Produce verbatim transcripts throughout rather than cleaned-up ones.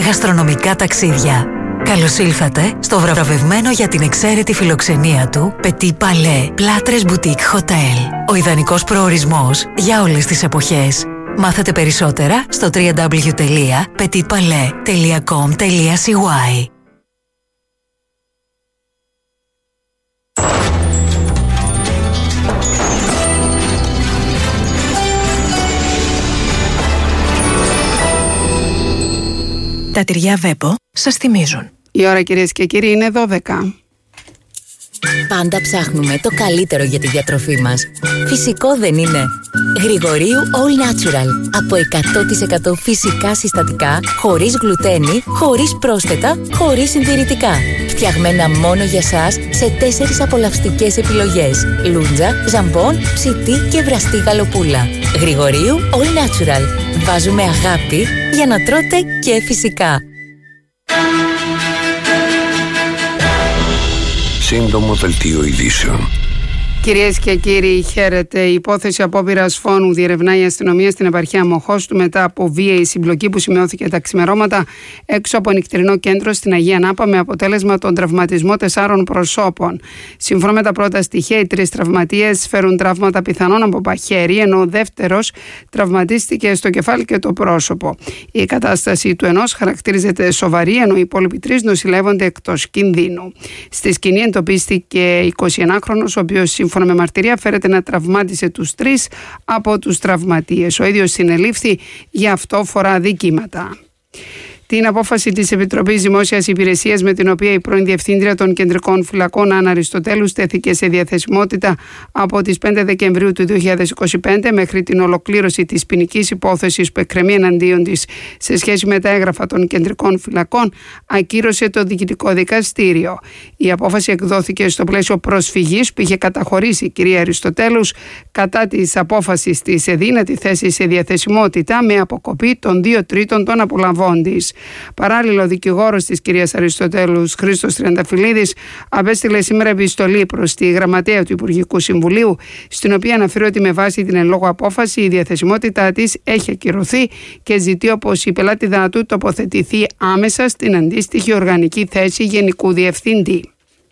γαστρονομικά ταξίδια. Καλώς ήλθατε στο βραβευμένο για την εξαίρετη φιλοξενία του Petit Palais Plâtres Boutique Hotel. Ο ιδανικός προορισμός για όλες τις εποχές. Μάθετε περισσότερα στο double-u double-u double-u τελεία petit palais τελεία com τελεία c y. Τα τυριά Βέπο σας θυμίζουν. Η ώρα, κυρίες και κύριοι, είναι δώδεκα. Πάντα ψάχνουμε το καλύτερο για τη διατροφή μας. Φυσικό δεν είναι? Γρηγορίου All Natural. Από εκατό τοις εκατό φυσικά συστατικά, χωρίς γλουτένι, χωρίς πρόσθετα, χωρίς συντηρητικά. Φτιαγμένα μόνο για σας σε τέσσερις απολαυστικές επιλογές. Λούντζα, ζαμπόν, ψητή και βραστή γαλοπούλα. Γρηγορίου All Natural. Βάζουμε αγάπη για να τρώτε και φυσικά. Σύντομο δελτίο ειδήσεων. Κυρίες και κύριοι, χαίρετε. Η υπόθεση απόπειρας φόνου διερευνάει η αστυνομία στην επαρχία Μοχώστου μετά από βίαιη συμπλοκή που σημειώθηκε τα ξημερώματα έξω από νυχτερινό κέντρο στην Αγία Νάπα με αποτέλεσμα τον τραυματισμό τεσσάρων προσώπων. Σύμφωνα με τα πρώτα στοιχεία, οι τρεις τραυματίες φέρουν τραύματα πιθανόν από παχαίρι, ενώ ο δεύτερος τραυματίστηκε στο κεφάλι και το πρόσωπο. Η κατάσταση του ενός χαρακτηρίζεται σοβαρή, ενώ οι υπόλοιποι τρεις νοσηλεύονται εκτός κινδύνου. Στη σκηνή εντοπίστηκε εικοσιενάχρονος, ο οποίος σύμφωνα με μαρτυρία φέρεται να τραυμάτισε τους τρεις από τους τραυματίες. Ο ίδιος συνελήφθη για αυτόφορα δικήματα. Την απόφαση της Επιτροπής Δημόσιας Υπηρεσίας με την οποία η πρώην Διευθύντρια των Κεντρικών Φυλακών Άννα Αριστοτέλου στέθηκε σε διαθεσιμότητα από τις πέντε Δεκεμβρίου του δύο χιλιάδες είκοσι πέντε μέχρι την ολοκλήρωση της ποινικής υπόθεσης που εκκρεμεί εναντίον της σε σχέση με τα έγγραφα των Κεντρικών Φυλακών ακύρωσε το Διοικητικό Δικαστήριο. Η απόφαση εκδόθηκε στο πλαίσιο προσφυγής που είχε καταχωρήσει η κυρία Αριστοτέλους κατά της απόφασης της ΕΔΗ να τη θέσει σε διαθεσιμότητα με αποκοπή των δύο τρίτων των απολαβών της. Παράλληλα, ο δικηγόρος της κυρίας Αριστοτέλους, Χρήστος Τριανταφυλλίδης, απέστειλε σήμερα επιστολή προς τη γραμματέα του Υπουργικού Συμβουλίου, στην οποία αναφέρει ότι με βάση την εν λόγω απόφαση η διαθεσιμότητά της έχει ακυρωθεί και ζητεί όπως η πελάτηδά του τοποθετηθεί άμεσα στην αντίστοιχη οργανική θέση Γενικού Διευθυντή.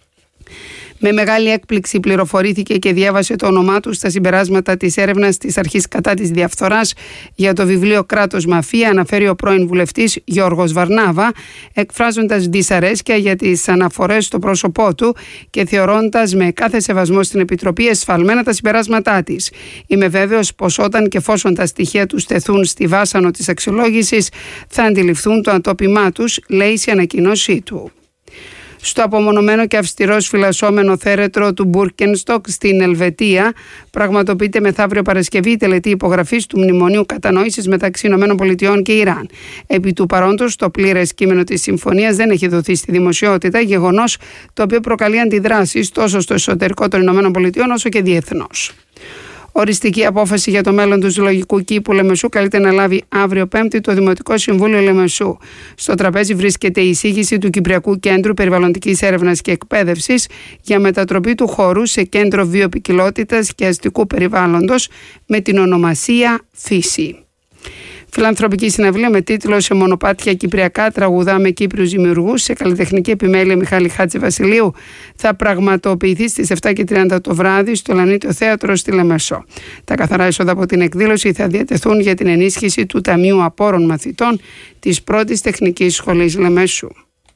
Με μεγάλη έκπληξη πληροφορήθηκε και διάβασε το όνομά του στα συμπεράσματα της έρευνας της Αρχής κατά της Διαφθοράς για το βιβλίο «Κράτος Μαφία», αναφέρει ο πρώην βουλευτής Γιώργος Βαρνάβα, εκφράζοντας δυσαρέσκεια για τις αναφορές στο πρόσωπό του και θεωρώντας με κάθε σεβασμό στην Επιτροπή εσφαλμένα τα συμπεράσματά της. Είμαι βέβαιος πως όταν και εφόσον τα στοιχεία τους τεθούν στη βάσανο της αξιολόγησης θα αντιληφθούν το ατόπιμά τους, λέει σε ανακοίνωσή του. Στο απομονωμένο και αυστηρός φυλασσόμενο θέρετρο του Μπούρκενστοκ στην Ελβετία πραγματοποιείται μεθαύριο Παρασκευή η τελετή υπογραφής του Μνημονίου Κατανόησης μεταξύ ΗΠΑ και Ιράν. Επί του παρόντος, το πλήρες κείμενο της συμφωνίας δεν έχει δοθεί στη δημοσιότητα, γεγονός το οποίο προκαλεί αντιδράσεις τόσο στο εσωτερικό των ΗΠΑ όσο και διεθνώς. Οριστική απόφαση για το μέλλον του Ζωολογικού Κήπου Λεμεσού καλείται να λάβει αύριο Πέμπτη το Δημοτικό Συμβούλιο Λεμεσού. Στο τραπέζι βρίσκεται η εισήγηση του Κυπριακού Κέντρου Περιβαλλοντικής Έρευνας και Εκπαίδευσης για μετατροπή του χώρου σε κέντρο βιοποικιλότητας και αστικού περιβάλλοντος με την ονομασία Φύση. Φιλανθρωπική συναυλία με τίτλο «Σε μονοπάτια κυπριακά τραγουδάμε Κύπριους δημιουργούς» σε καλλιτεχνική επιμέλεια Μιχάλη Χατζηβασιλείου θα πραγματοποιηθεί στις επτά και τριάντα το βράδυ στο Λανίτιο Θέατρο στη Λεμεσό. Τα καθαρά έσοδα από την εκδήλωση θα διατεθούν για την ενίσχυση του Ταμείου Απόρων Μαθητών της πρώτης Τεχνικής Σχολής Λεμεσού.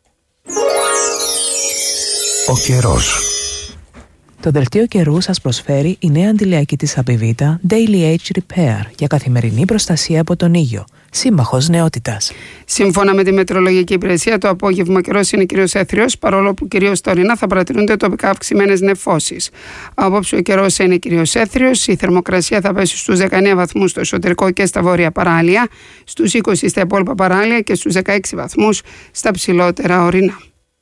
Ο καιρός. Το δελτίο καιρού σας προσφέρει η νέα αντιλιακή της Απιβίτα Daily Age Repair για καθημερινή προστασία από τον ήλιο. Σύμμαχος νεότητας. Σύμφωνα με τη Μετεωρολογική Υπηρεσία, το απόγευμα ο καιρός είναι κυρίως έθριος, παρόλο που κυρίως τωρινά θα παρατηρούνται τοπικά αυξημένες νεφώσεις. Απόψε ο καιρός είναι κυρίως έθριος, η θερμοκρασία θα πέσει στους δεκαεννέα βαθμούς στο εσωτερικό και στα βόρεια παράλια, στους είκοσι στα υπόλοιπα παράλια και στους δεκαέξι βαθμούς στα ψηλότερα ορεινά.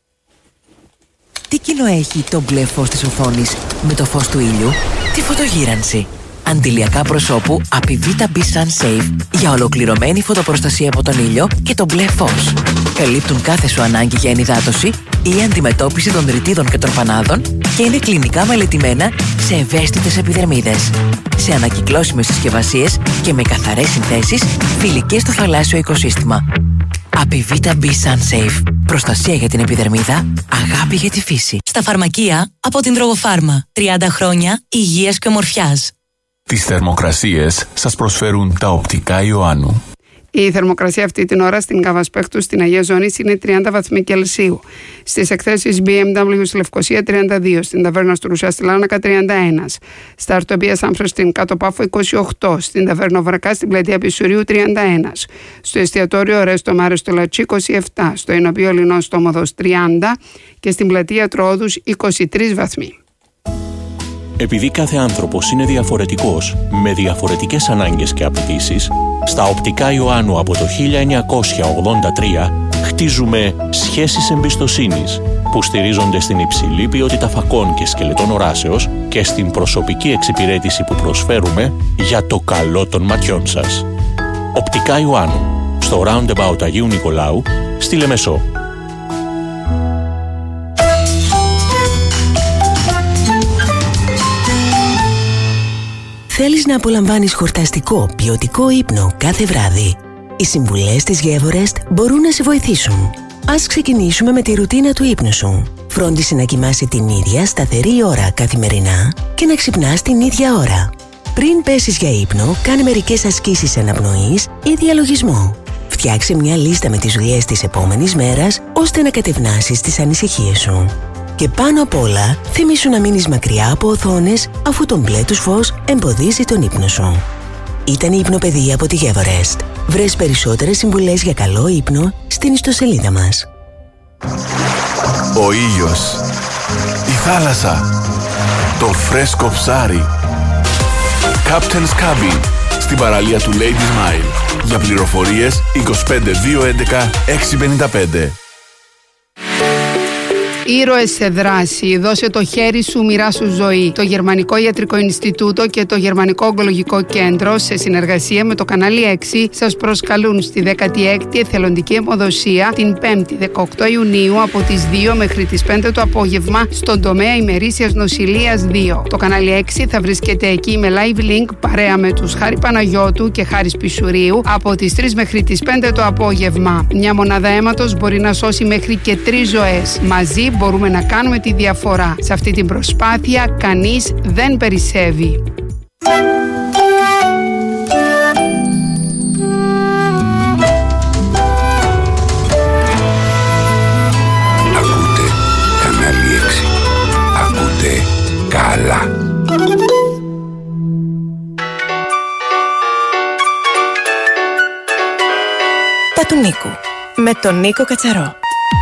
Τι κοινό έχει το μπλε φως της οθόνης με το φως του ήλιου? Τη φωτογύρανση. Αντιλιακά προσώπου Apivita B Sun Safe για ολοκληρωμένη φωτοπροστασία από τον ήλιο και το μπλε φως. Καλύπτουν κάθε σου ανάγκη για ενυδάτωση ή αντιμετώπιση των ρητίδων και τροφανάδων και είναι κλινικά μελετημένα σε ευαίσθητες επιδερμίδες. Σε ανακυκλώσιμες συσκευασίες και με καθαρές συνθέσεις φιλικές στο θαλάσσιο οικοσύστημα. Απιβίτα Be Sunsafe. Προστασία για την επιδερμίδα, αγάπη για τη φύση. Στα φαρμακεία από την Τρογοφάρμα. τριάντα χρόνια υγείας και ομορφιάς. Τις θερμοκρασίες σας προσφέρουν τα οπτικά Ιωάννου. Η θερμοκρασία αυτή την ώρα στην Καβασπέχτου στην Αγία Ζώνης είναι τριάντα βαθμοί Κελσίου. Στις εκθέσεις μπι εμ ντάμπλιου στη Λευκοσία τριάντα δύο, στην Ταβέρνα του Ρουσιά στη Λάρνακα τριάντα ένα, στα Αρτομπία Σάμφρο στην Κάτω Πάφο είκοσι οκτώ, στην Ταβέρνα Βρακά στην Πλατεία Πισουρίου τριάντα ένα, στο εστιατόριο Ρέστο Μάρε στο Λατσί είκοσι επτά, στο Ενωπείο Λινό στο Μοδός τριάντα και στην Πλατεία Τροόδους είκοσι τρεις βαθμοί. Επειδή κάθε άνθρωπος είναι διαφορετικός, με διαφορετικές ανάγκες και απαιτήσεις, στα οπτικά Ιωάννου από το χίλια εννιακόσια ογδόντα τρία χτίζουμε σχέσεις εμπιστοσύνης που στηρίζονται στην υψηλή ποιότητα φακών και σκελετών οράσεως και στην προσωπική εξυπηρέτηση που προσφέρουμε για το καλό των ματιών σας. Οπτικά Ιωάννου, στο Roundabout Αγίου Νικολάου, στη Λεμεσό. Θέλεις να απολαμβάνεις χορταστικό, ποιοτικό ύπνο κάθε βράδυ? Οι συμβουλές της Γεύορεστ μπορούν να σε βοηθήσουν. Ας ξεκινήσουμε με τη ρουτίνα του ύπνου σου. Φρόντισε να κοιμάσαι την ίδια σταθερή ώρα καθημερινά και να ξυπνάς την ίδια ώρα. Πριν πέσεις για ύπνο, κάνε μερικές ασκήσεις αναπνοής ή διαλογισμό. Φτιάξε μια λίστα με τις δουλειές της επόμενης μέρας, ώστε να κατευνάσεις τις ανησυχίες σου. Και πάνω απ' όλα, θυμήσου να μείνεις μακριά από οθόνες, αφού το μπλε τους φως εμποδίζει τον ύπνο σου. Ήταν η Υπνοπαιδεία από τη Γεύορεστ. Βρες περισσότερες συμβουλές για καλό ύπνο στην ιστοσελίδα μας. Ο ήλιος, η θάλασσα, το φρέσκο ψάρι. Captain's Cabin, στην παραλία του Ladies Mile. Για πληροφορίες είκοσι πέντε δύο έντεκα έξι πενήντα πέντε. Ήρωες σε δράση. Δώσε το χέρι σου, μοιράσου ζωή. Το Γερμανικό Ιατρικό Ινστιτούτο και το Γερμανικό Ογκολογικό Κέντρο, σε συνεργασία με το κανάλι έξι, σας προσκαλούν στη δέκατη έκτη εθελοντική αιμοδοσία την πέμπτη δεκαοκτώ Ιουνίου από τις δύο μέχρι τις πέντε το απόγευμα στον τομέα ημερήσιας νοσηλείας δύο. Το κανάλι έξι θα βρίσκεται εκεί με live link παρέα με τους Χάρη Παναγιώτου και Χάρης Πισουρίου από τις τρεις μέχρι τις πέντε το απόγευμα. Μια μονάδα αίματος μπορεί να σώσει μέχρι και τρεις ζωές. Μαζί μπορούμε να κάνουμε τη διαφορά. Σε αυτή την προσπάθεια κανείς δεν περισσεύει. Ακούτε κανάλι έξι. Ακούτε καλά. Τα του Νίκου με τον Νίκο Κατσαρό.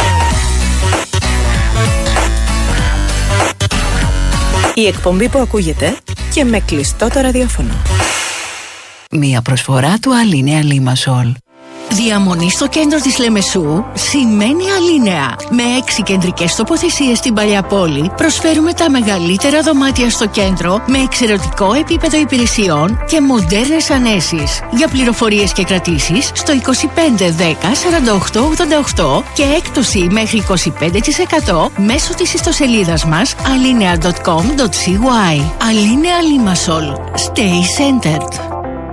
Η εκπομπή που ακούγεται και με κλειστό το ραδιόφωνο. Μία προσφορά του Αλίνεα Λίμασολ. Διαμονή στο κέντρο της Λεμεσού σημαίνει Αλίνεα. Με έξι κεντρικές τοποθεσίες στην παλιά πόλη, προσφέρουμε τα μεγαλύτερα δωμάτια στο κέντρο με εξαιρετικό επίπεδο υπηρεσιών και μοντέρνες ανέσεις. Για πληροφορίες και κρατήσεις στο είκοσι πέντε δέκα σαράντα οκτώ ογδόντα οκτώ και έκπτωση μέχρι είκοσι πέντε τοις εκατό μέσω της ιστοσελίδας μας alinea τελεία com τελεία cy. Αλίνεα Λίμασολ. Stay centered.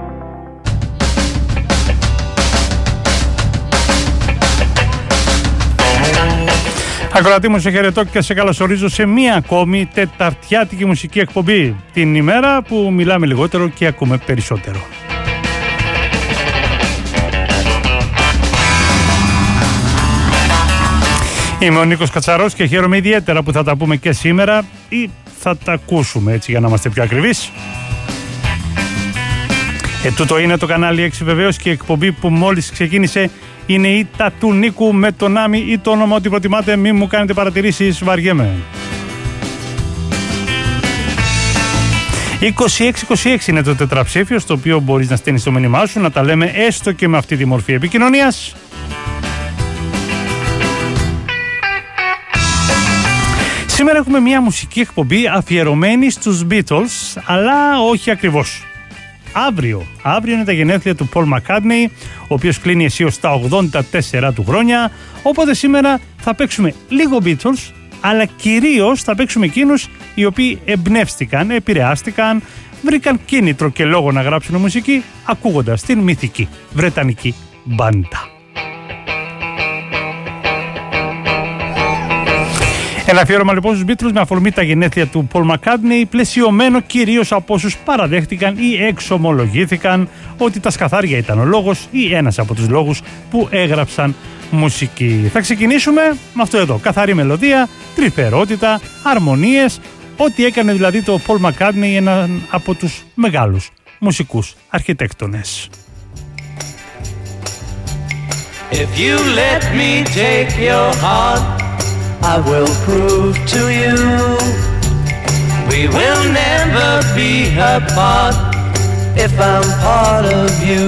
Ακροατή μου, σε χαιρετώ και σε καλωσορίζω σε μία ακόμη τεταρτιάτικη μουσική εκπομπή. Την ημέρα που μιλάμε λιγότερο και ακούμε περισσότερο. Είμαι ο Νίκος Κατσαρός και χαίρομαι ιδιαίτερα που θα τα πούμε και σήμερα, ή θα τα ακούσουμε, έτσι για να είμαστε πιο ακριβείς. Ε, τούτο είναι το κανάλι έξι βεβαίως, και η εκπομπή που μόλις ξεκίνησε είναι η «Τα του Νίκου» με τον Άμι ή το όνομα ότι προτιμάτε, μην μου κάνετε παρατηρήσεις, βαριέμαι. είκοσι έξι είκοσι έξι είναι το τετραψήφιο στο οποίο μπορείς να στέλνεις το μήνυμά σου, να τα λέμε έστω και με αυτή τη μορφή επικοινωνίας. Σήμερα έχουμε μια μουσική εκπομπή αφιερωμένη στους Beatles, αλλά όχι ακριβώς. Αύριο, αύριο είναι τα γενέθλια του Paul McCartney, ο οποίος κλείνει αισίως τα ογδόντα τέσσερα του χρόνια, οπότε σήμερα θα παίξουμε λίγο Beatles, αλλά κυρίως θα παίξουμε εκείνους οι οποίοι εμπνεύστηκαν, επηρεάστηκαν, βρήκαν κίνητρο και λόγο να γράψουν μουσική, ακούγοντας την μυθική βρετανική μπάντα. Ένα αφιέρωμα λοιπόν στους Beatles με αφορμή τα γενέθλια του Paul McCartney, πλαισιωμένο κυρίως από όσους παραδέχτηκαν ή εξομολογήθηκαν ότι τα σκαθάρια ήταν ο λόγος ή ένας από τους λόγους που έγραψαν μουσική. Θα ξεκινήσουμε με αυτό εδώ. Καθαρή μελωδία, τρυφερότητα, αρμονίες, ό,τι έκανε δηλαδή το Paul McCartney έναν από τους μεγάλους μουσικούς αρχιτέκτονες. If you let me take your heart, I will prove to you we will never be apart if I'm part of you.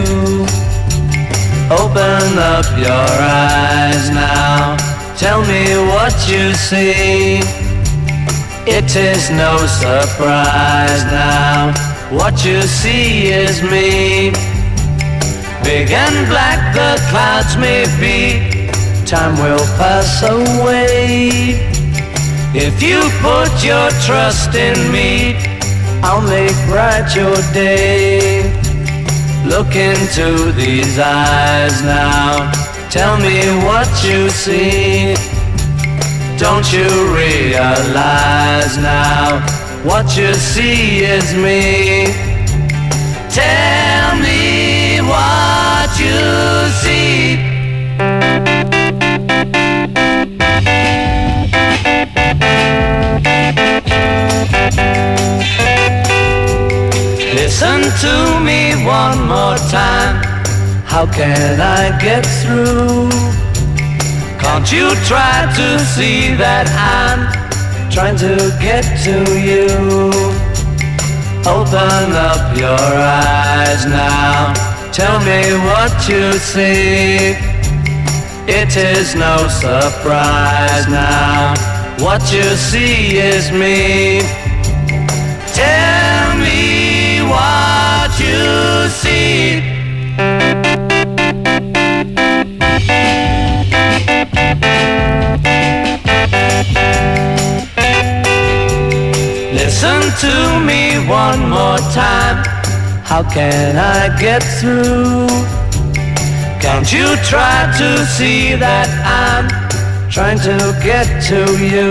Open up your eyes now, tell me what you see. It is no surprise now, what you see is me. Big and black the clouds may be, time will pass away. If you put your trust in me, I'll make bright your day. Look into these eyes now, tell me what you see. Don't you realize now, what you see is me. Tell me what you see. Listen to me one more time, how can I get through? Can't you try to see that I'm trying to get to you? Open up your eyes now, tell me what you see. It is no surprise now, what you see is me. Tell me what you see. Listen to me one more time, how can I get through? Can't you try to see that I'm trying to get to you?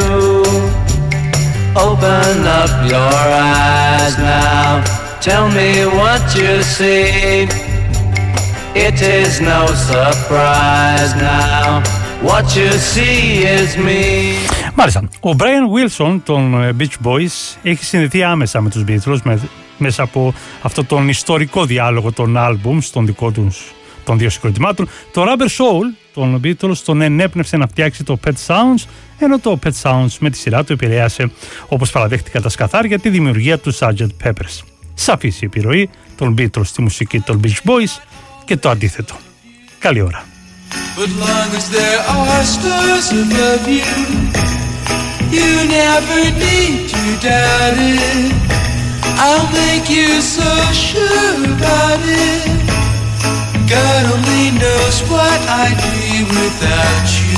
Open up your eyes now, tell me what you see. It is no surprise now, what you see is me. Μάλιστα, ο Brian Wilson των Beach Boys έχει συνδεθεί άμεσα με τους Beatles με, μέσα από αυτό τον ιστορικό διάλογο των άλμπουμ στον δικό τους των δύο συγκροτημάτων. Το Rubber Soul των Beatles τον ενέπνευσε να φτιάξει το Pet Sounds, ενώ το Pet Sounds με τη σειρά του επηρέασε, όπως παραδέχτηκαν τα σκαθάρια, τη δημιουργία του σάρτζεντ Peppers. Σαφής η επιρροή των Beatles στη μουσική των Beach Boys και το αντίθετο. Καλή ώρα. But long as there are stars above you, you never need to doubt it. I'll make you so sure about it. God only knows what I'd be without you.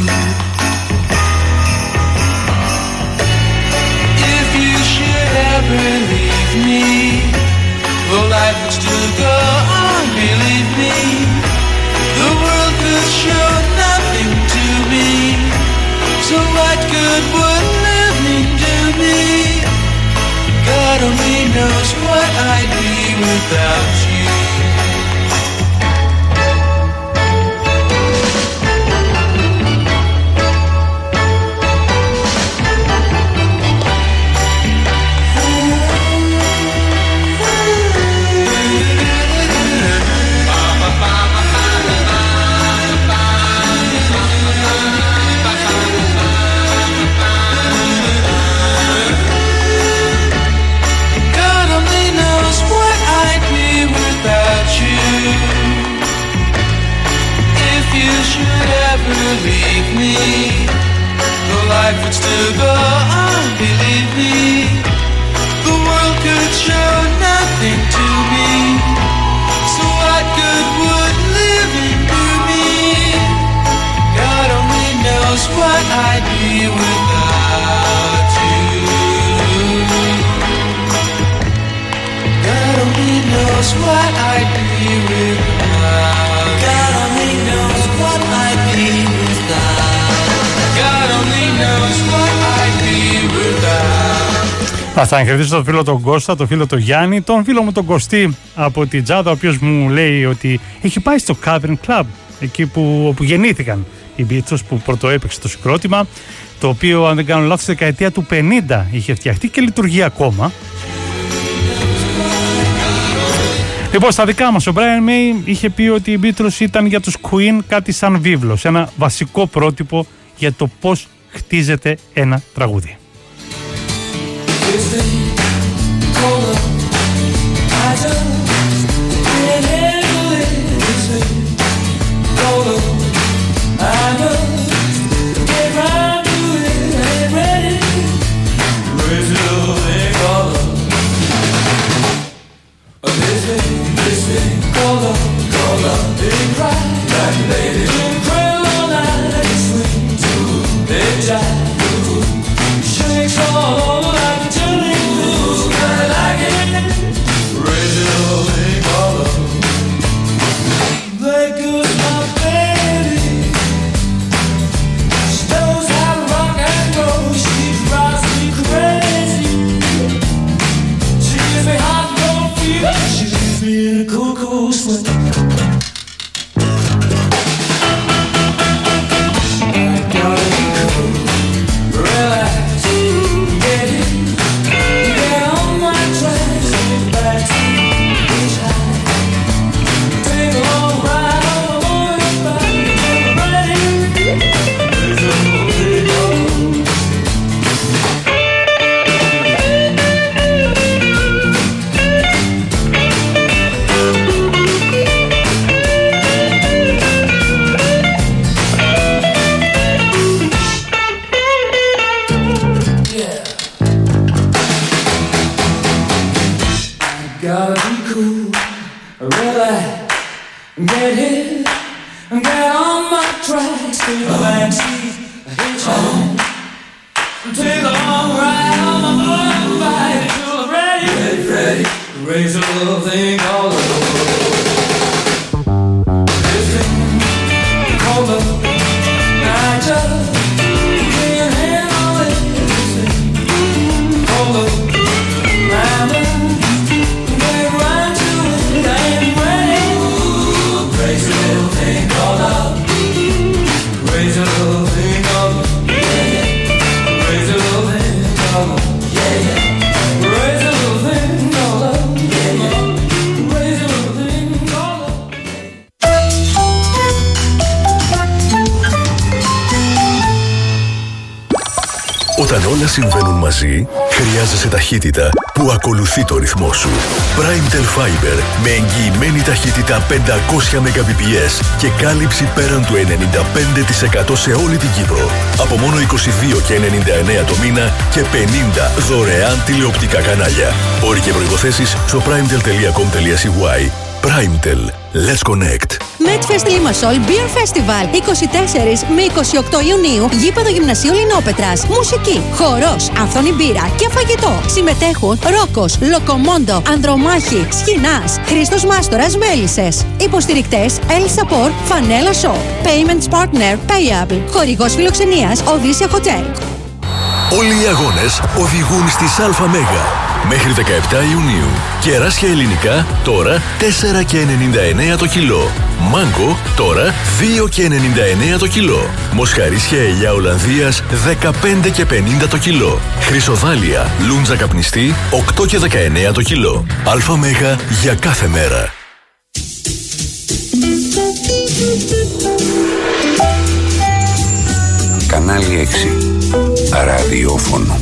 If you should ever leave me, well, life would still go on, believe me. The world could show nothing to me, so what good would living do me? God only knows what I'd be without you. Leave me, the life would still go on, believe me. The world could show nothing to me, so what good would living do me? God only knows what I'd be without you. God only knows what I'd be without. God only knows what I'd be without. God only knows what Να θα χαιρετήσω τον φίλο τον Κώστα, τον φίλο τον Γιάννη, τον φίλο μου τον Κωστή από την Τζάδα, ο οποίος μου λέει ότι έχει πάει στο Cavern Club, εκεί που, όπου γεννήθηκαν οι Beatles, που πρωτοέπαιξε το συγκρότημα, το οποίο, αν δεν κάνω λάθος, στη δεκαετία του πενήντα είχε φτιαχτεί και λειτουργεί ακόμα. Λοιπόν, στα δικά μας, ο Brian May είχε πει ότι οι Beatles ήταν για τους Queen κάτι σαν βίβλος, ένα βασικό πρότυπο για το πώς χτίζεται ένα τραγούδι. Όταν όλα συμβαίνουν μαζί, χρειάζεσαι ταχύτητα που ακολουθεί το ρυθμό σου. Primetel Fiber με εγγυημένη ταχύτητα πεντακόσια μεγαμπιπιες και κάλυψη πέραν του ενενήντα πέντε τοις εκατό σε όλη την Κύπρο. Από μόνο είκοσι δύο και ενενήντα εννέα το μήνα και πενήντα δωρεάν τηλεοπτικά κανάλια. Όροι και προϋποθέσεις στο primetel.com.cy. Primetel. Let's connect. Medfest Limassol Beer Festival είκοσι τέσσερις με είκοσι οκτώ Ιουνίου, γήπεδο Γυμνασίου Λινόπετρας. Μουσική, χορός, αυθόνη μπύρα και φαγητό. Συμμετέχουν Ρόκος, Λοκομόντο, Ανδρομάχη, Σχοινάς, Χρήστος Μάστορας, Μέλισσες. Υποστηρικτές El Sapor, Φανέλα Shop. Payments Partner, Payable. Χορηγός φιλοξενίας, Odysseia Hotel. Όλοι οι αγώνες οδηγούν στις ΑΜΕΓΑ. Μέχρι δεκαεπτά Ιουνίου. Κεράσια ελληνικά τώρα τέσσερα και ενενήντα εννέα το κιλό. Μάγκο τώρα δύο και ενενήντα εννέα το κιλό. Μοσχαρίσια ελιά Ολλανδίας δεκαπέντε και πενήντα το κιλό. Χρυσοδάλια λούντζα καπνιστή οκτώ και δεκαεννέα το κιλό. ΑΜΕΓΑ για κάθε μέρα. Κανάλι έξι. Ραδιόφωνο.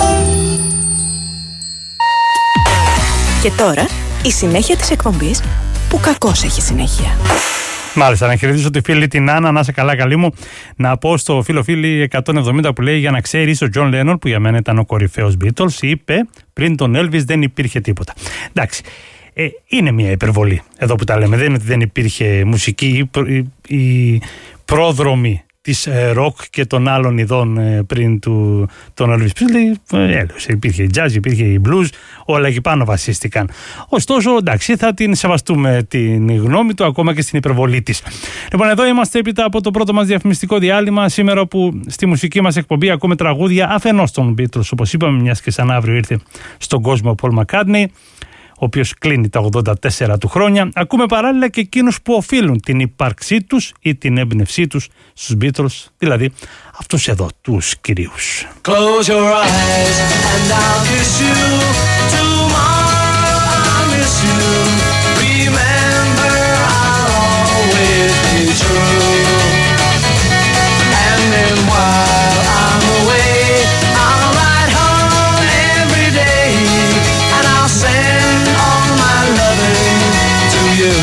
Και τώρα η συνέχεια της εκπομπής που κακώς έχει συνέχεια. Μάλιστα, να χαιρετήσω τη φίλη την Άννα, να είσαι καλά καλή μου. Να πω στο φίλο φίλη εκατόν εβδομήντα που λέει, για να ξέρεις, ο Τζον Λένον, που για μένα ήταν ο κορυφαίος Beatles, είπε πριν τον Elvis δεν υπήρχε τίποτα. Εντάξει, ε, είναι μια υπερβολή εδώ που τα λέμε. Δεν είναι ότι δεν υπήρχε μουσική, η, η πρόδρομη της ροκ και των άλλων ειδών πριν του, τον Elvis Presley. Ε, υπήρχε η jazz, υπήρχε η blues, όλα εκεί πάνω βασίστηκαν. Ωστόσο, εντάξει, θα την σεβαστούμε την γνώμη του, ακόμα και στην υπερβολή της. Λοιπόν, εδώ είμαστε έπειτα από το πρώτο μας διαφημιστικό διάλειμμα, σήμερα που στη μουσική μας εκπομπή ακούμε τραγούδια αφενός των Beatles, όπως είπαμε, μιας και σαν αύριο ήρθε στον κόσμο ο Paul McCartney, ο οποίος κλείνει τα ογδόντα τέσσερα του χρόνια. Ακούμε παράλληλα και εκείνους που οφείλουν την ύπαρξή τους ή την έμπνευσή τους στους Beatles, δηλαδή αυτούς εδώ τους κυρίους. Close your eyes and I'll kiss you. Tomorrow I'll miss you. Remember I'll always be true. And then while I'm away, I'll ride home every day and I'll send all my loving to you.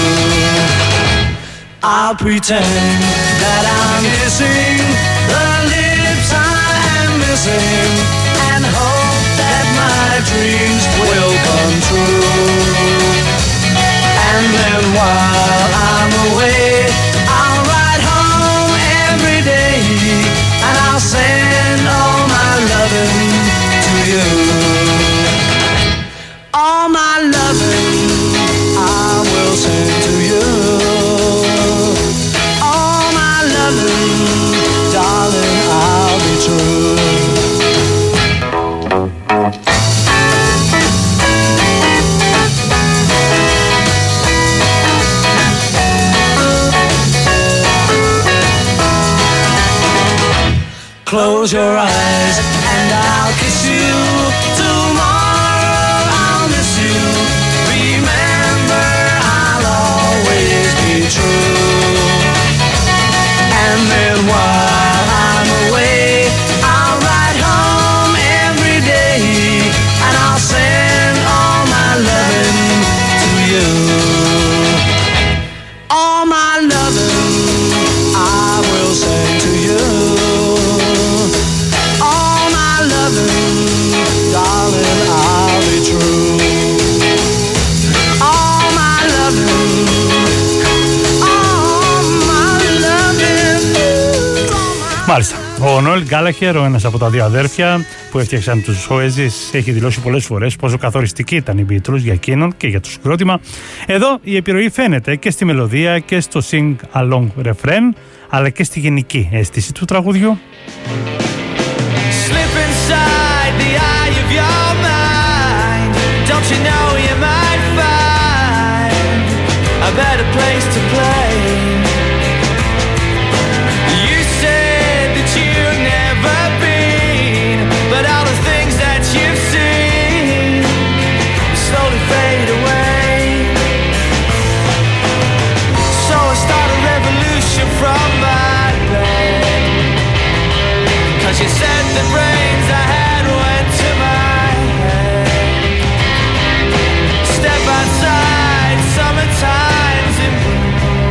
I'll pretend that I'm missing the lips I am missing and hope that my dreams will come true. And then while I'm away, I'll ride home every day and I'll send all my loving to you. All my loving I will send to you. All my loving, darling, I'll be true. Close your eyes and I'll kiss you. Tomorrow I'll miss you. Remember I'll always be true. And then while I'm away, I'll ride home every day and I'll send all my loving to you. All my loving I will send to you. All my loving, darling, I'll be true. All my loving, all my loving. Μάλιστα. Ο Νόελ Γκάλαχερ, ο ένας από τα δύο αδέρφια που έφτιαξαν τους Oasis, έχει δηλώσει πολλές φορές πόσο καθοριστική ήταν οι Beatles για εκείνον και για το συγκρότημα. Εδώ η επιρροή φαίνεται και στη μελωδία και στο sing-along refrain, αλλά και στη γενική αίσθηση του τραγουδιού. Slip inside the eye of your mind. Don't you know you might find a better place to play? You said that you've never been, but all the things that you've seen slowly fade away. So I start a revolution from my bed, 'cause you said the brains I had went to my head. Step outside, summertime's in bloom.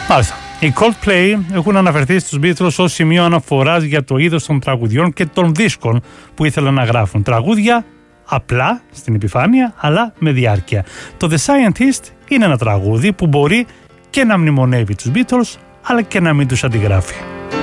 Μάλιστα. Οι Coldplay έχουν αναφερθεί στους Beatles ως σημείο αναφοράς για το είδος των τραγουδιών και των δίσκων που ήθελαν να γράφουν. Τραγούδια απλά στην επιφάνεια, αλλά με διάρκεια. Το The Scientist είναι ένα τραγούδι που μπορεί και να μνημονεύει τους Beatles, αλλά και να μην τους αντιγράφει.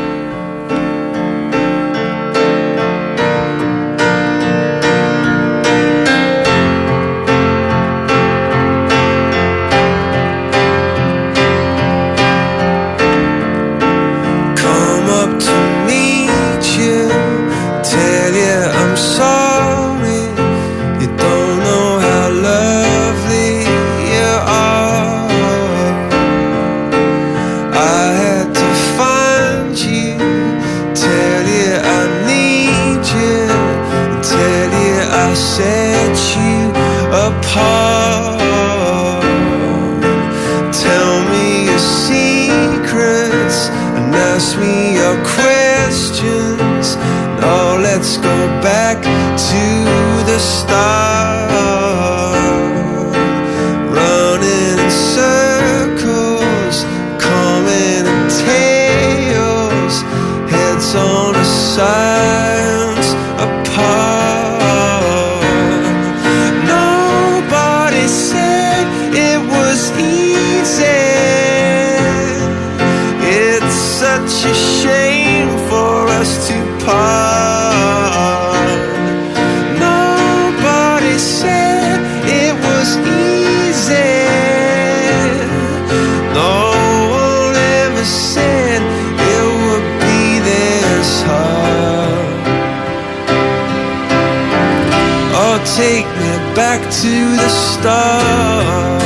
Take me back to the start.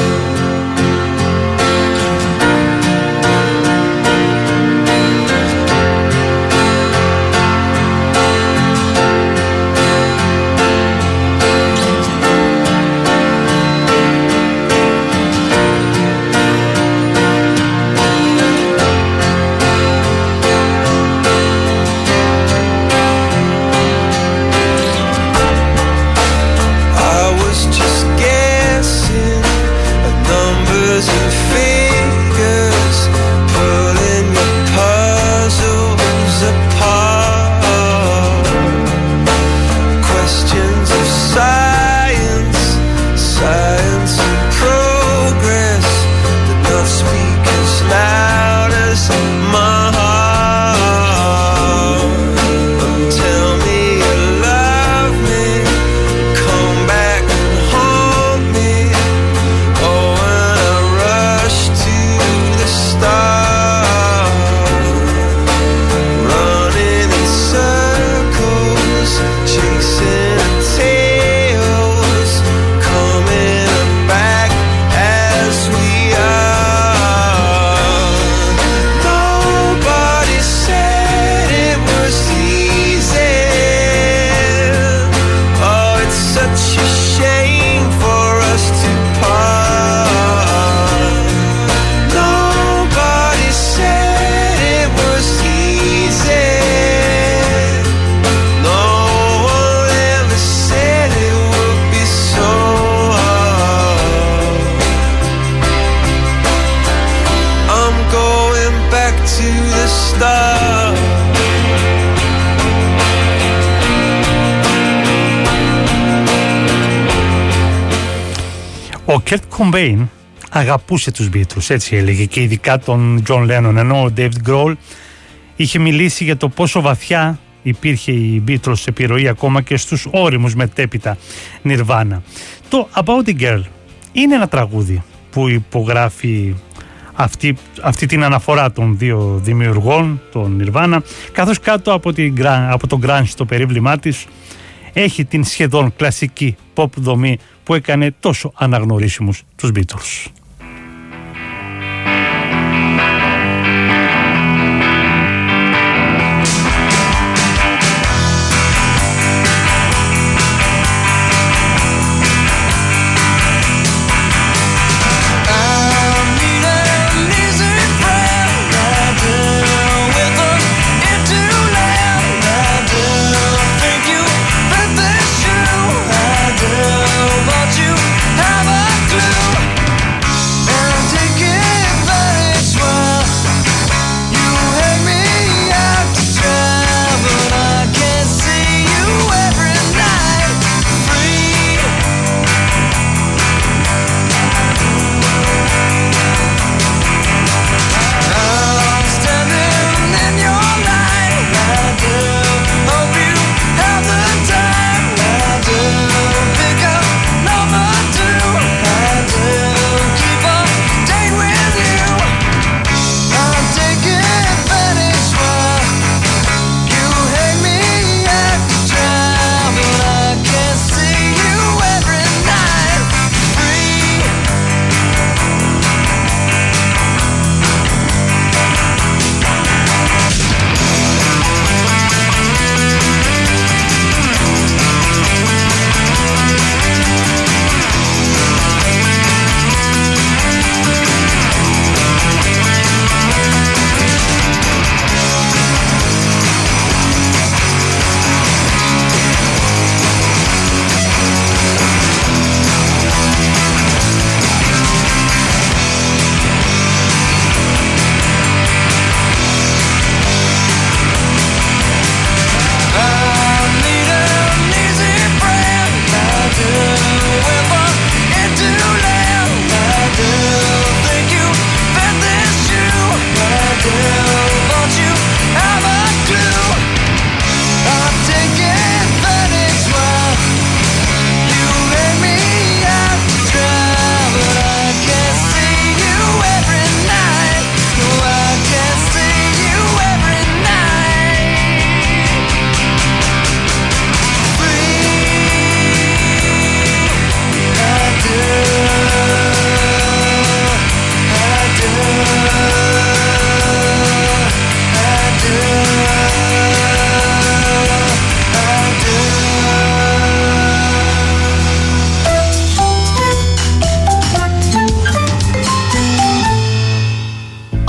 Ο Κέρτ Κομπέιν αγαπούσε τους Beatles, έτσι έλεγε, και ειδικά τον John Lennon, ενώ ο David Grohl είχε μιλήσει για το πόσο βαθιά υπήρχε η Beatles επιρροή ακόμα και στους όριμους μετέπειτα Nirvana. Το About the Girl είναι ένα τραγούδι που υπογράφει αυτή, αυτή την αναφορά των δύο δημιουργών, τον Nirvana, καθώς κάτω από, την, από το grunge το περίβλημά της έχει την σχεδόν κλασική pop δομή που έκανε τόσο αναγνωρίσιμους τους Beatles.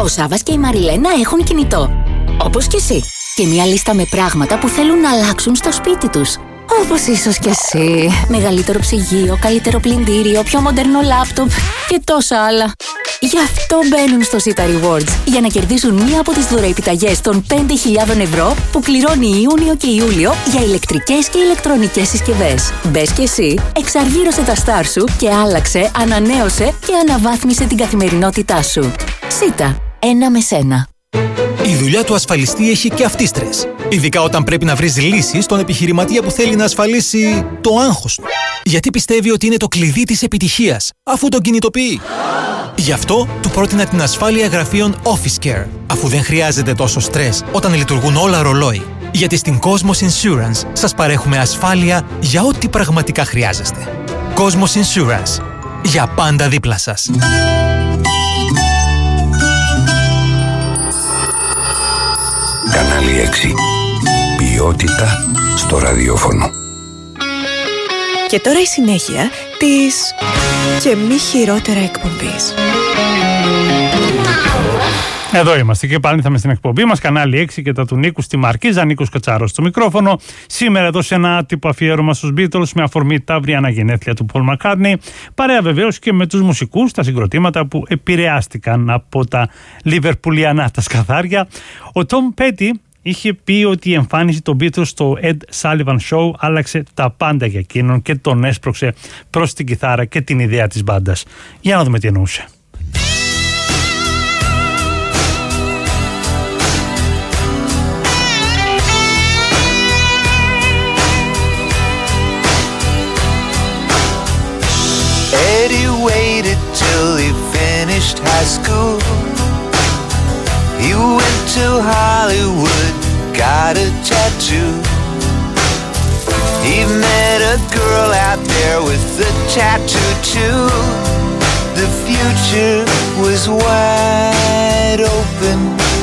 Ο Σάββας και η Μαριλένα έχουν κινητό. Όπως και εσύ. Και μια λίστα με πράγματα που θέλουν να αλλάξουν στο σπίτι τους. Όπως ίσως και εσύ. Μεγαλύτερο ψυγείο, καλύτερο πλυντήριο, πιο μοντέρνο λάπτοπ και τόσα άλλα. Γι' αυτό μπαίνουν στο Sita Rewards, για να κερδίσουν μία από τις δωροεπιταγές των πέντε χιλιάδες ευρώ που κληρώνει Ιούνιο και Ιούλιο για ηλεκτρικές και ηλεκτρονικές συσκευές. Μπες και εσύ, εξαργύρωσε τα στάρ σου και άλλαξε, ανανέωσε και αναβάθμισε την καθημερινότητά σου. Sita, ένα με σένα. Η δουλειά του ασφαλιστή έχει και αυτή στρες. Ειδικά όταν πρέπει να βρεις λύσεις στον επιχειρηματία που θέλει να ασφαλίσει το άγχος του. Γιατί πιστεύει ότι είναι το κλειδί της επιτυχίας, αφού τον κινητοποιεί. Γι' αυτό του πρότεινα την ασφάλεια γραφείων Office Care, αφού δεν χρειάζεται τόσο στρες όταν λειτουργούν όλα ρολόι. Γιατί στην Cosmos Insurance σας παρέχουμε ασφάλεια για ό,τι πραγματικά χρειάζεστε. Cosmos Insurance. Για πάντα δίπλα σας. Κανάλι έξι. Ποιότητα στο ραδιόφωνο. Και τώρα η συνέχεια της και μη χειρότερα εκπομπής. Εδώ είμαστε και πάλι ήρθαμε στην εκπομπή μας, κανάλι έξι και τα του Νίκου στη Μαρκίζα, Νίκος Κατσάρος στο μικρόφωνο. Σήμερα εδώ σε ένα άτυπο αφιέρωμα στους Beatles με αφορμή τα αυριανά γενέθλια του Paul McCartney. Παρέα βεβαίως και με τους μουσικούς, τα συγκροτήματα που επηρεάστηκαν από τα Λιβερπουλιανά τα σκαθάρια. Ο Tom Petty είχε πει ότι η εμφάνιση των Beatles στο Ed Sullivan Show άλλαξε τα πάντα για εκείνον και τον έσπρωξε προς την κιθάρα και την ιδέα της μπάντας. Για να δούμε τι εννοούσε. Eddie waited till he finished high school. He went to Hollywood, got a tattoo. He met a girl out there with a tattoo too. The future was wide open.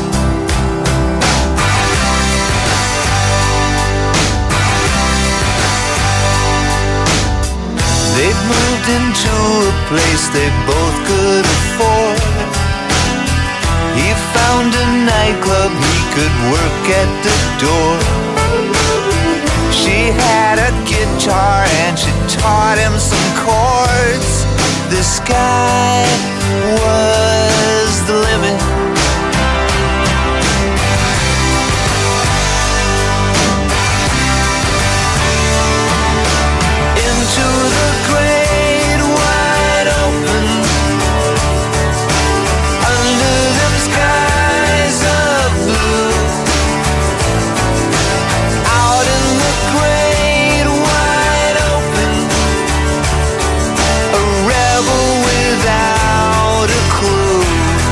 They'd moved into a place they both could afford. He found a nightclub he could work at the door. She had a guitar and she taught him some chords. The sky was the limit. Into the great wide open, under them skies of blue, out in the great wide open, a rebel without a clue.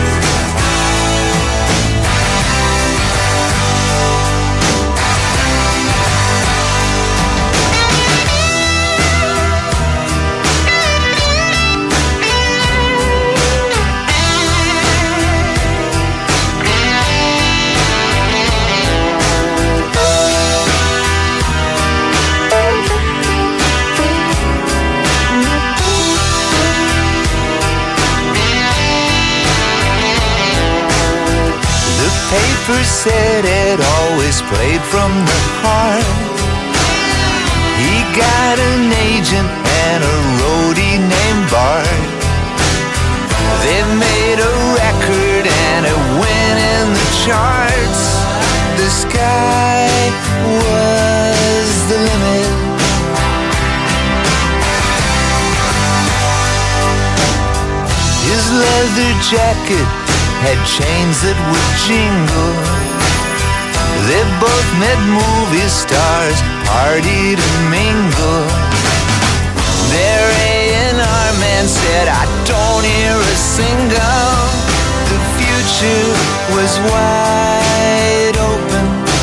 Paper said it always played from the heart. He got an agent and a roadie named Bart. They made a record and it went in the charts. The sky was the limit. His leather jacket had chains that would jingle. They both met movie stars, partied and mingled. Their A and R man said, I don't hear a single. The future was wide open.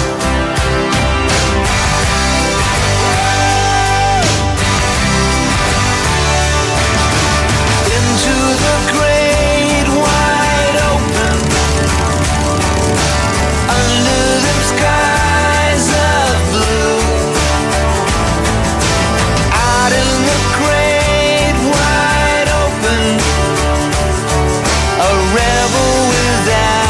Into the great wide open, under them skies of blue, out in the great wide open, a rebel without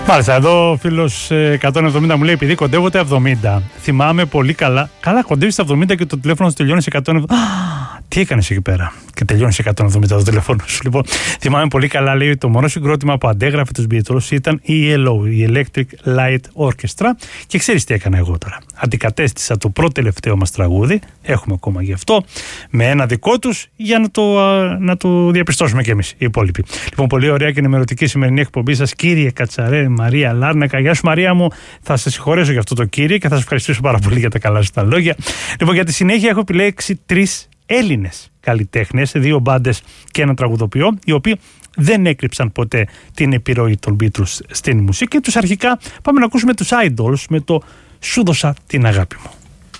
Μάλιστα, εδώ ο φίλος εκατόν εβδομήντα μου λέει: επειδή κοντεύω τα εβδομήντα, θυμάμαι πολύ καλά. Καλά, κοντεύει τα εβδομήντα και το τηλέφωνο σου τελειώνει σε εκατόν εβδομήντα. Α, τι έκανες εκεί πέρα και τελειώνει σε εκατόν εβδομήντα το τηλέφωνο σου. Λοιπόν, θυμάμαι πολύ καλά, λέει, το μόνο συγκρότημα που αντέγραφε τους Beatles ήταν η ι ελ ο, η Electric Light Orchestra. Και ξέρεις τι έκανα εγώ τώρα? Αντικατέστησα το πρώτο τελευταίο μας τραγούδι, έχουμε ακόμα γι' αυτό, με ένα δικό τους για να το, να το διαπιστώσουμε κι εμείς οι υπόλοιποι. Λοιπόν, πολύ ωραία και ενημερωτική σημερινή εκπομπή σας, κύριε Κατσαρέ, Μαρία Λάρνακα. Γεια σου, Μαρία μου. Θα σας συγχωρέσω για αυτό το κύριε και θα σας ευχαριστήσω πάρα πολύ για τα καλά σας τα λόγια. Λοιπόν, για τη συνέχεια έχω επιλέξει τρεις Έλληνες καλλιτέχνες, δύο μπάντες και ένα τραγουδοποιό, οι οποίοι δεν έκρυψαν ποτέ την επιρροή των Beatles στην μουσική τους. Αρχικά πάμε να ακούσουμε τους Idols με το «Σου δώσα την αγάπη μου».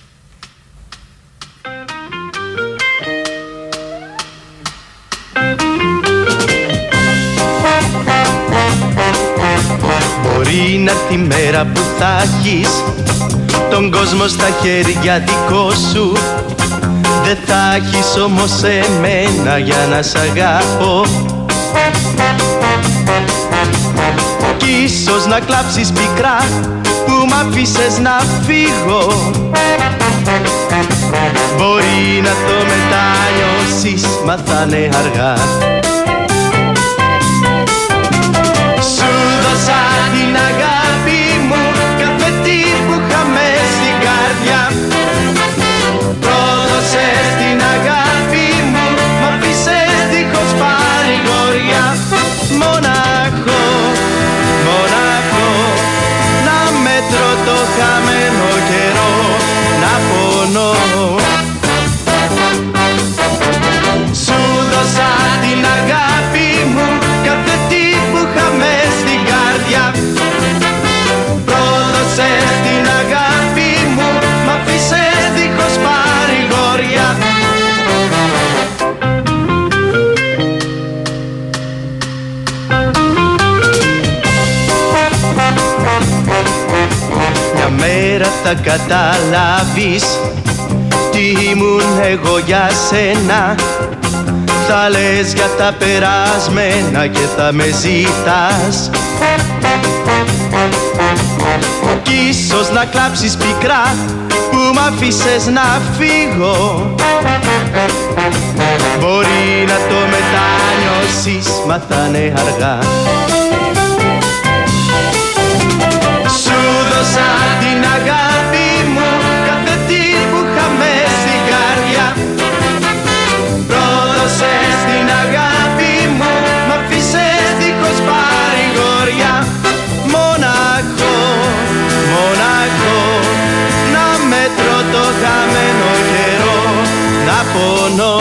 Μπορεί να έρθει η μέρα που θα έχεις τον κόσμο στα χέρια δικό σου. Δεν θα έχεις όμως εμένα για να σ' αγαπώ. Κι ίσως να κλάψεις πικρά που μ' αφήσες να φύγω. Μπορεί να το μετανιώσεις, μα θα είναι αργά. Σου δώσα την αγάπη μου, κάθε τι που είχα μες στην καρδιά. Πρόδωσες την αγάπη μου, μ' αφήσες δίχως παρηγοριά. Μονάχο, μονάχο, να μέτρω το χαμένο καιρό, να πονώ. Σου δώσα την αγάπη μου, κάθε τι που είχα μες στην καρδιά. Πρόδωσες την αγάπη μου, μ' αφήσες δίχως παρηγοριά. Μια μέρα θα καταλάβεις τι ήμουν εγώ για σένα. Θα λες για τα περασμένα και θα με ζητάς. Κι ίσως να κλάψεις πικρά που μ' αφήσες να φύγω. Μπορεί να το μετανιώσεις, μα θα είναι αργά. Σου δώσα την αγάπη μου, κάθε τι που είχα μες στην καρδιά. Πρόδωσες την αγάπη μου, μ' αφήσες δίχως παρηγοριά. Μονάχο, μονάχο, να μέτρω το χαμένο καιρό, να πονώ.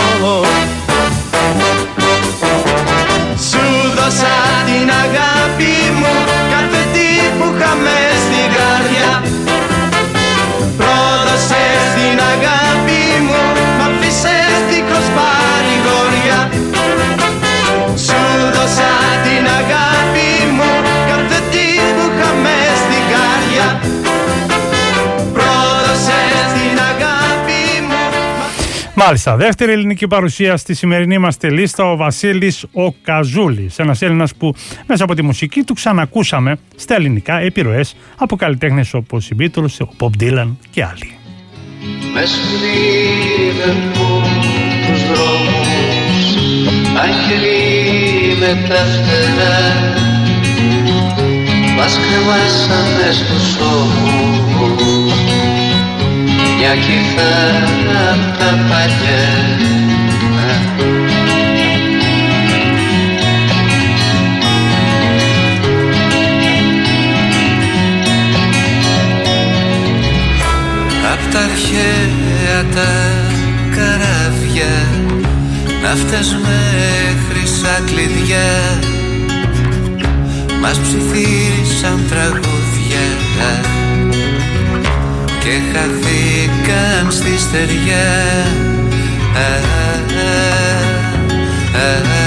Σου δώσα την αγάπη μου, κάθε τι που είχα μες στην καρδιά. Πρόδωσες την αγάπη μου, μ' αφήσες δίχως παρηγοριά. Σου δώσα την αγάπη μου, κάθε τι που είχα μες στην καρδιά. Πρόδωσες την αγάπη μου. Μάλιστα, δεύτερη ελληνική παρουσία στη σημερινή μας τη λίστα, ο Βασίλης ο Καζούλης. Ένας Έλληνας που μέσα από τη μουσική του ξανακούσαμε στα ελληνικά επιρροές από καλλιτέχνες όπως οι Beatles, ο Bob Dylan και άλλοι. Με σπλήραν μου τους δρόμους, άγγελοι με τα φτερά, μας κρεμάσανε στους ώμους μια κιθάρα απ' τα παλιά. Απ' τα αρχαία τα καράβια, ναύτες με χρυσά κλειδιά, μας ψιθύρισαν τραγούδια και χαθήκαν στη στεριά. Α, α, α, α,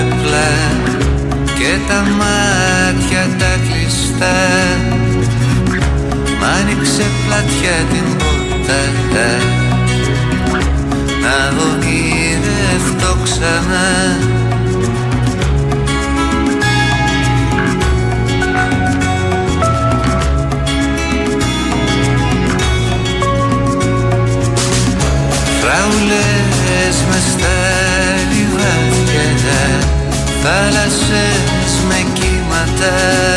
τρίπλα και τα μάτια τα κλειστά. Μ' άνοιξε πλατιά την πόρτα να ονειρευτώ ξανά. Φράουλες μες στα λιβάδια, θάλασσες με κύματα,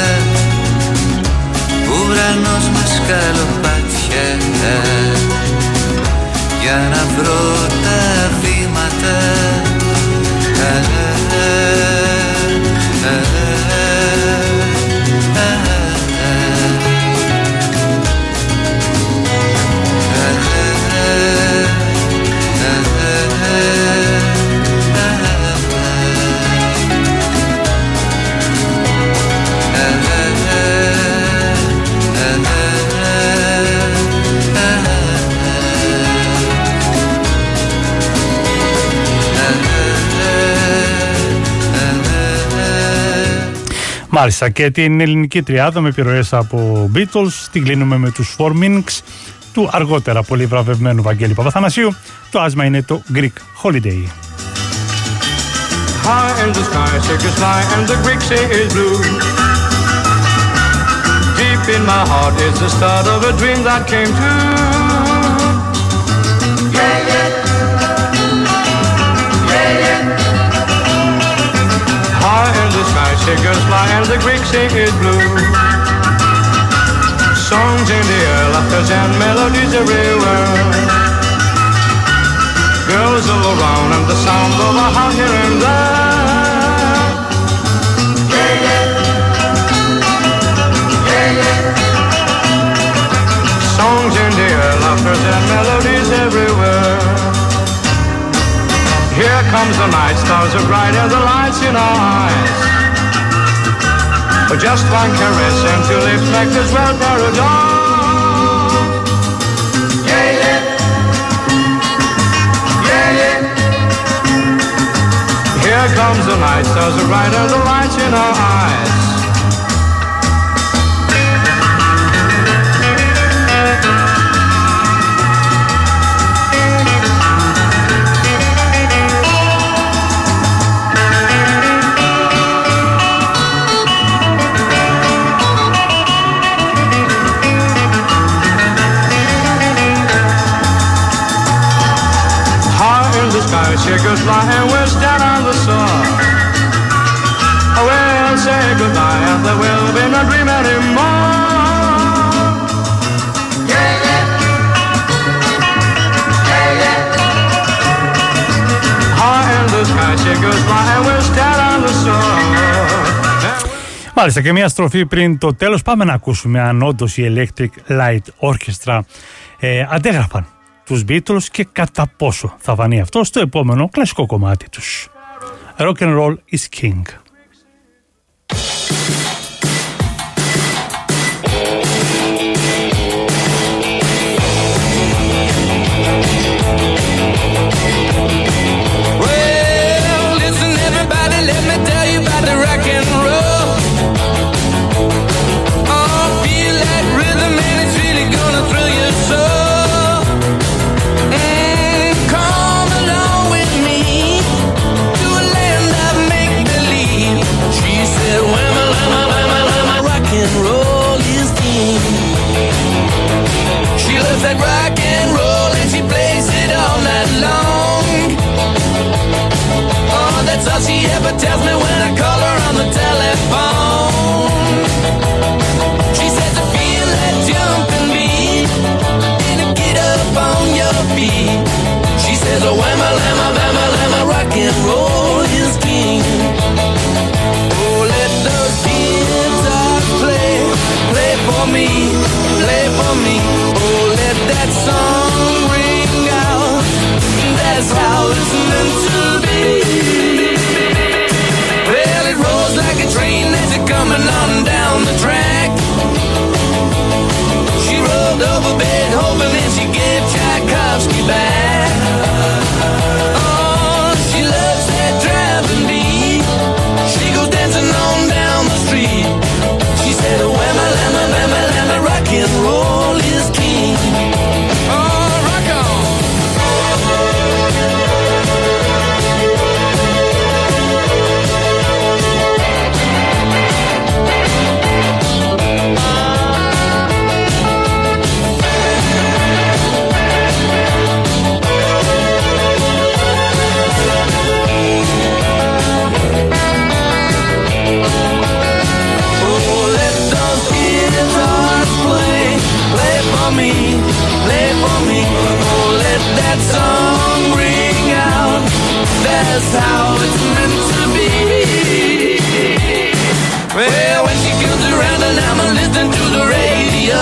ουρανός με σκαλοπάτια, για να βρω τα βήματα. Μάλιστα, και την ελληνική τριάδα με επιρροές από Beatles την κλείνουμε με τους Four Minutes του αργότερα πολύ βραβευμένου Βαγγέλη Παπαθανασίου. Το άσμα είναι το Greek Holiday. High in the sky, circus fly, and the Greek sea is blue. Deep in my heart is the start of a dream that came true. Yeah, yeah. Yeah, yeah. High in the sky, circus fly, and the Greek sea is blue. Songs in the air, laughter and melodies everywhere. Girls all around and the sound of a heart here and there. Yeah, yeah. Yeah, yeah. Songs in the air, laughter and melodies everywhere. Here comes the night, stars are bright and the lights in our eyes. But just one caress and two lips make this world paradise. Yeah, yeah. Yeah, yeah. Here comes the night, stars are bright and the lights in our eyes. Circus fly and we'll stand on the shore. We'll say goodbye and there will be no dream anymore. Yeah, yeah. Yeah, yeah. High in the sky, circus fly and we'll stand on the shore. Μάλιστα, και μια στροφή πριν το τέλος πάμε να ακούσουμε αν όντως η Electric Light Orchestra ε, αντέγραφαν τους Beatles και κατά πόσο θα φανεί αυτό στο επόμενο κλασικό κομμάτι τους. Rock and roll is king. Well, listen everybody, let me tell you about the rock and roll. Oh, feel that rhythm and it's really gonna thrill your soul. That rock and roll and she plays it all night long. Oh, that's all she ever tells me when I call her on the telephone. She says I feel that jumping beat and I get up on your feet. She says oh whamma lamma lamma lamma rock and roll is king. Oh let those guitars play, play for me, play for me. That song ring out, that's how it's meant to be. Well, it rolls like a train as it's coming on down the track. She rolled over Beethoven and she gave Tchaikovsky back. Oh, she loves that driving beat me, play for me. Oh, let that song ring out. That's how it's meant to be. Well, when she comes around and I'm listening to the radio,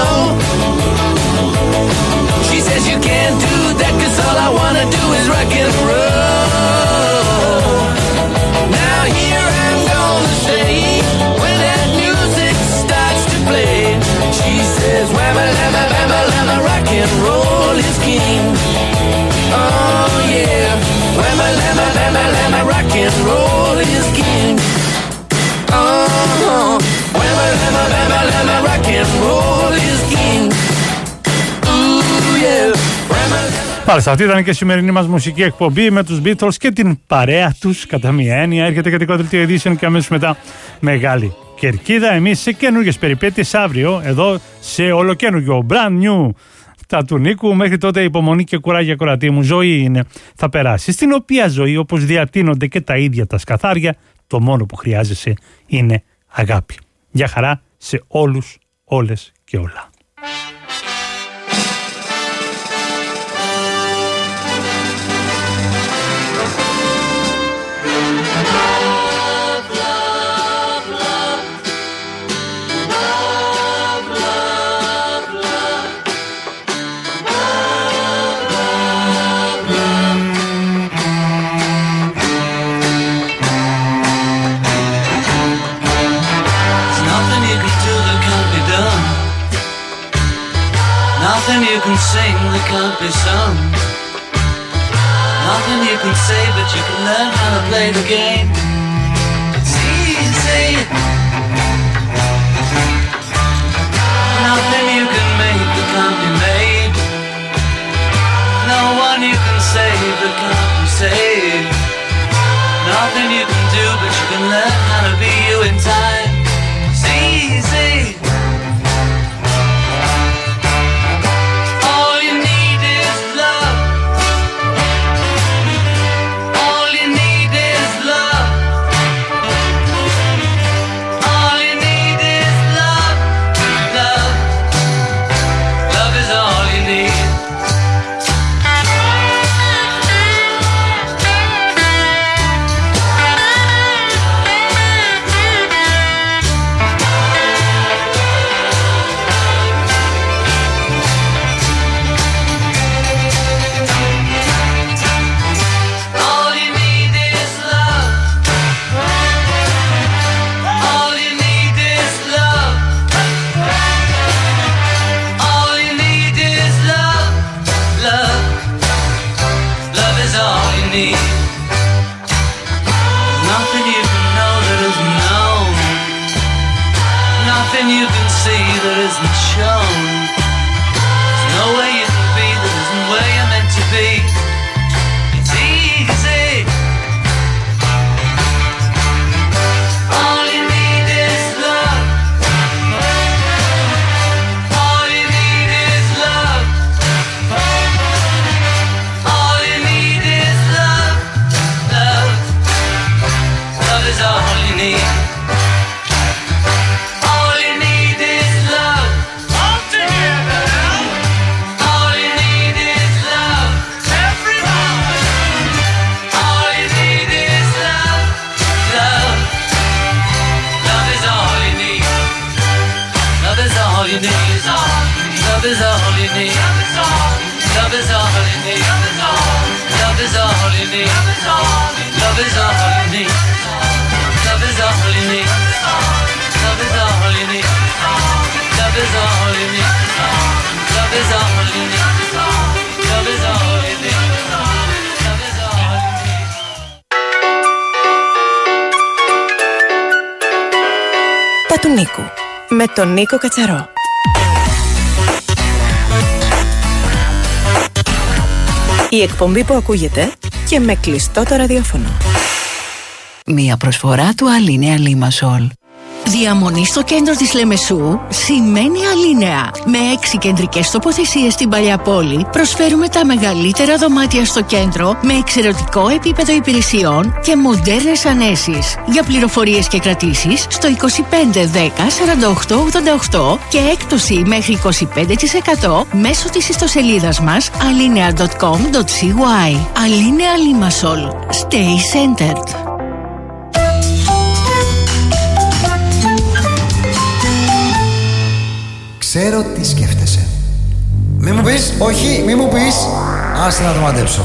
she says you can't do that 'cause all I wanna do is rock and roll. Now here I'm gonna stay when that music starts to play. She says whamma lamma bamma lamma, rock and roll is king. Oh yeah, whamma lamma bamma lamma, rock and roll is king. Oh, whamma lamma bamma lamma, rock and roll is king. Ooh yeah, whamma. Μάλιστα, αυτή ήταν και η σημερινή μας μουσική εκπομπή με τους Beatles και την παρέα τους, κατά μία έννοια. Έρχεται κατοικό δελτίο Edition και αμέσως μετά Μεγάλη Κερκίδα. Εμείς σε καινούργιες περιπέτειες αύριο, εδώ σε ολοκαινούργιο brand new τα του Νίκου. Μέχρι τότε υπομονή και κουράγια, κορατή μου. Ζωή είναι, θα περάσει. Στην οποία ζωή, όπως διατείνονται και τα ίδια τα σκαθάρια, το μόνο που χρειάζεσαι είναι αγάπη. Γεια χαρά σε όλους, όλες και όλα. Nothing you can sing that can't be sung. Nothing you can say, but you can learn how to play the game. It's easy. Nothing you can make that can't be made. No one you can save that can't be saved. Nothing you can do, but you can learn how to be you in time. It's easy. Τα του Νίκου με τον Νίκο Κατσαρό. Η εκπομπή που ακούγεται και με κλειστό το ραδιόφωνο. Μία προσφορά του Alinea Limassol. Διαμονή στο κέντρο της Λεμεσού σημαίνει Αλίνεα. Με έξι κεντρικές τοποθεσίες στην παλιά πόλη προσφέρουμε τα μεγαλύτερα δωμάτια στο κέντρο με εξαιρετικό επίπεδο υπηρεσιών και μοντέρνες ανέσεις. Για πληροφορίες και κρατήσεις στο είκοσι πέντε δέκα σαράντα οκτώ ογδόντα οκτώ και έκπτωση μέχρι είκοσι πέντε τοις εκατό μέσω της ιστοσελίδας μας alinea τελεία com τελεία cy. Alinea Limassol. Stay centered. Ξέρω τι σκέφτεσαι. Μη μου πεις, όχι, μη μου πεις. Άσε να το μαντέψω.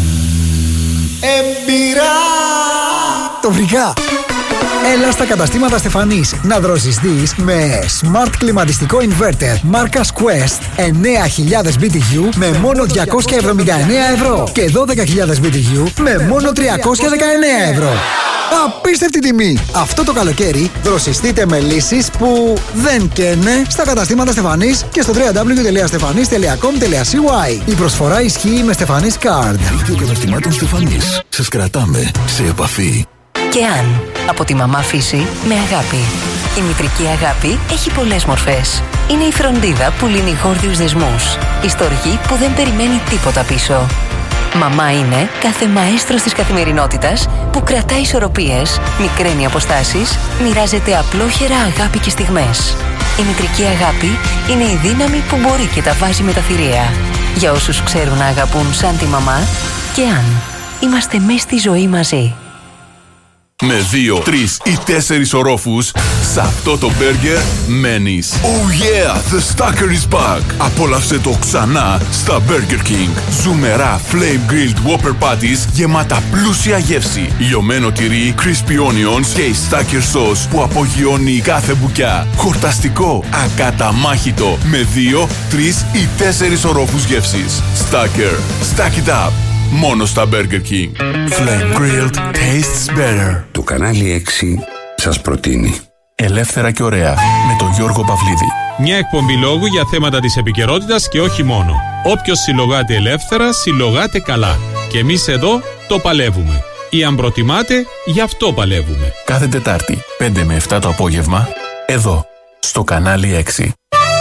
Εμπειρά! Το βρήκα! Έλα στα καταστήματα Στεφανής να δροσιστείς με smart κλιματιστικό inverter μάρκας Quest εννέα χιλιάδες μπι τι γιου με μόνο διακόσια εβδομήντα εννέα ευρώ και δώδεκα χιλιάδες μπι τι γιου με μόνο τριακόσια δεκαεννέα ευρώ. Απίστευτη τιμή! Αυτό το καλοκαίρι δροσιστείτε με λύσεις που δεν καίνε στα καταστήματα Στεφανής και στο double-u double-u double-u τελεία stefanis τελεία com τελείαcy. Η προσφορά ισχύει με Στεφανής Card. Δίκτυο καταστημάτων Στεφανής. Σας κρατάμε σε επαφή. Και αν από τη μαμά φύση με αγάπη. Η μητρική αγάπη έχει πολλές μορφές. Είναι η φροντίδα που λύνει γόρδιους δεσμούς. Η στοργή που δεν περιμένει τίποτα πίσω. Μαμά είναι κάθε μαέστρος της καθημερινότητας που κρατάει ισορροπίες, μικραίνει αποστάσεις, μοιράζεται απλόχερα αγάπη και στιγμές. Η μητρική αγάπη είναι η δύναμη που μπορεί και τα βάζει με τα θηρία. Για όσους ξέρουν να αγαπούν σαν τη μαμά, και αν είμαστε μες στη ζωή μαζί. Με δύο, τρεις ή τέσσερις ορόφους, σε αυτό το μπέργκερ μένεις. Oh yeah, the Stacker is back! Απόλαυσε το ξανά στα Burger King. Ζουμερά flame grilled Whopper patties γεμάτα πλούσια γεύση. Λιωμένο τυρί, crispy onions και η Stacker sauce που απογειώνει κάθε μπουκιά. Χορταστικό, ακαταμάχητο, με δύο, τρεις ή τέσσερις ορόφους γεύσης. Stacker, stack it up! Μόνο στα Burger King. Flame grilled tastes better. Το κανάλι έξι σας προτείνει Ελεύθερα και ωραία με τον Γιώργο Παυλίδη. Μια εκπομπή λόγου για θέματα της επικαιρότητας και όχι μόνο. Όποιος συλλογάται ελεύθερα, συλλογάται καλά. Και εμείς εδώ το παλεύουμε. Ή αν προτιμάτε, γι' αυτό παλεύουμε. Κάθε Τετάρτη, πέντε με επτά το απόγευμα, εδώ, στο κανάλι έξι.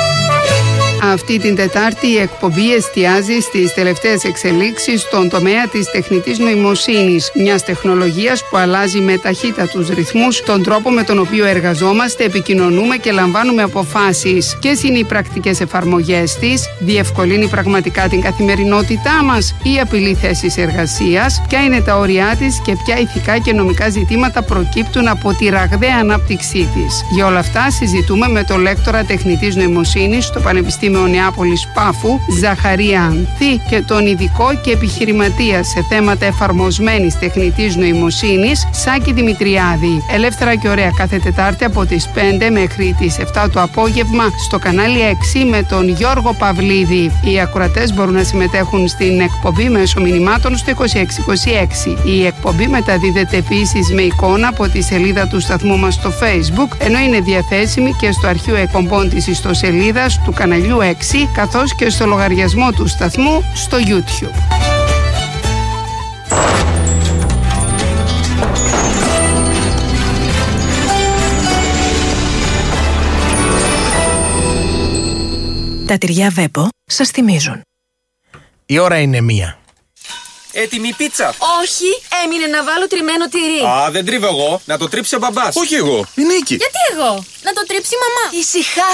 Αυτή την Τετάρτη η εκπομπή εστιάζει στις τελευταίες εξελίξεις στον τομέα της τεχνητής νοημοσύνης, μιας τεχνολογίας που αλλάζει με ταχύτατους ρυθμούς τον τρόπο με τον οποίο εργαζόμαστε, επικοινωνούμε και λαμβάνουμε αποφάσεις. Ποιες είναι οι πρακτικές εφαρμογές της, διευκολύνει πραγματικά την καθημερινότητά μας ή απειλεί θέσεις εργασίας, ποια είναι τα όρια της και ποια ηθικά και νομικά ζητήματα προκύπτουν από τη ραγδαία ανάπτυξή της. Για όλα αυτά συζητούμε με τον λέκτορα τεχνητής νοημοσύνης στο Πανεπιστήμιο Νεάπολης Πάφου, Ζαχαρία Ανθή, και τον ειδικό και επιχειρηματία σε θέματα εφαρμοσμένης τεχνητής νοημοσύνης, Σάκη Δημητριάδη. Ελεύθερα και ωραία κάθε Τετάρτη από τις πέντε μέχρι τις επτά το απόγευμα στο κανάλι έξι με τον Γιώργο Παυλίδη. Οι ακροατές μπορούν να συμμετέχουν στην εκπομπή μέσω μηνυμάτων στο είκοσι έξι είκοσι έξι. Η εκπομπή μεταδίδεται επίσης με εικόνα από τη σελίδα του σταθμού μας στο Facebook, ενώ είναι διαθέσιμη και στο αρχείο εκπομπών της ιστοσελίδας του καναλιού έξι, καθώς και στο λογαριασμό του σταθμού στο YouTube. Τα τυριά Βέπο σας θυμίζουν. Η ώρα είναι μία. Έτοιμη πίτσα. Όχι, έμεινε να βάλω τριμμένο τυρί. Α, δεν τρίβω εγώ. Να το τρίψει ο μπαμπάς. Όχι εγώ. Η Νίκη. Γιατί εγώ? Να το τρίψει η μαμά. Ησυχά.